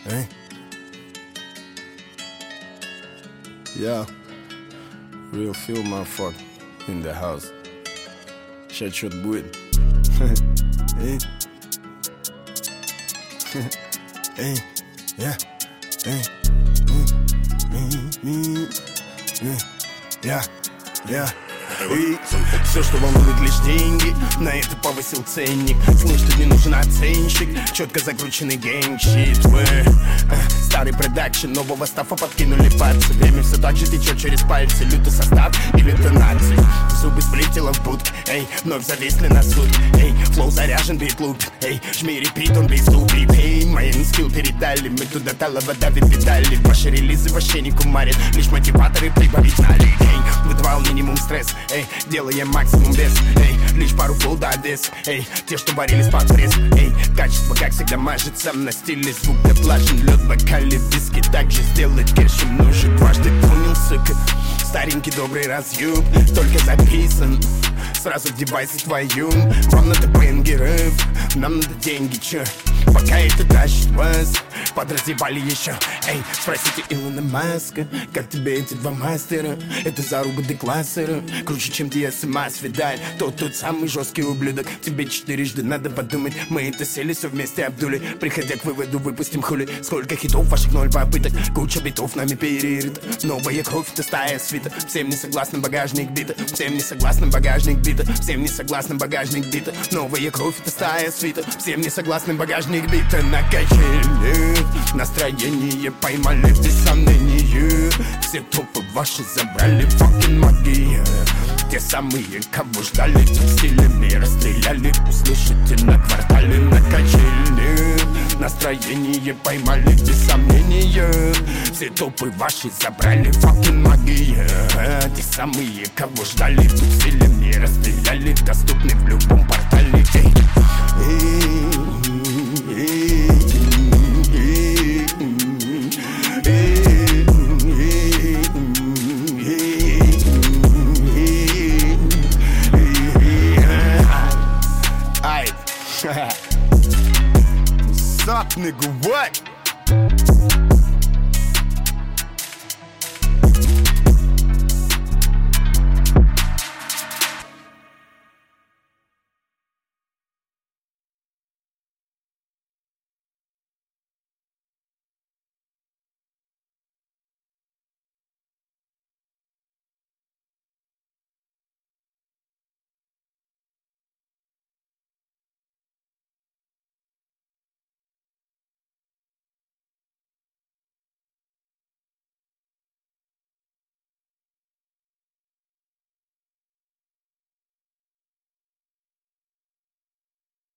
Эй. Yeah, real feel motherfucker in the house. Сейчас что-то будет. Эй. Эй. Yeah. Эй. Yeah. Yeah. И все, что волнует, лишь деньги. На это повысил ценник. Слышь, тут не нужен оценщик. Четко закрученный гэнгщит. Старый продакшн, нового стафа подкинули пальцы. Время все так же течет через пальцы. Лютый состав или тонации. Зубы сплетила в будке. Эй, вновь зависли на суд. Эй, флоу заряжен, бит лупит. Эй, жми репит, он бит ступит. Эй, мои скилл передали. Мы туда талого давит педали. Ваши релизы вообще не кумарят. Лишь мотиваторы прибавить налит. Эй, выдавал минимум стресс. Эй, делаем максимум вес. Эй, лишь пару флоу до Одессы. Эй, те, что варились под пресс. Эй, качество, как всегда, мажется. На стиле звук доплажен. Лед, бокали, виски. Также сделать кэшем нужен. Дважды понял, сука. Старенький добрый разъеб. Только записан. Сразу в девайсе твою. Вам надо бенгеров. Нам надо деньги, чё? Пока это тащит вас. Подраздевали еще. Эй, спросите Илона Маска. Как тебе эти два мастера? Это заруба деклассера. Круче, чем DSMS, видать. Тот самый жесткий ублюдок. Тебе четырежды надо подумать. Мы это сели все вместе обдули. Приходя к выводу, выпустим хули. Сколько хитов, ваших 0 попыток. Куча битов нами перерыта. Новая кровь, это стая свита. Всем не согласен, багажник бита. Всем не согласен, багажник бита. Всем не согласен, багажник бита. Новая кровь, это стая свита. Всем не согласен, багажник бита. На качели настроение поймали без сомнения. Все топы ваши забрали, fucking магия. Те самые, кого ждали, тут стилями расстреляли. Услышите на квартале, на качели. Настроение поймали без сомнения. Все топы ваши забрали, fucking магия. Те самые, кого ждали, тут стилями расстреляли. Доступны в любом портале. Suck, nigga, what?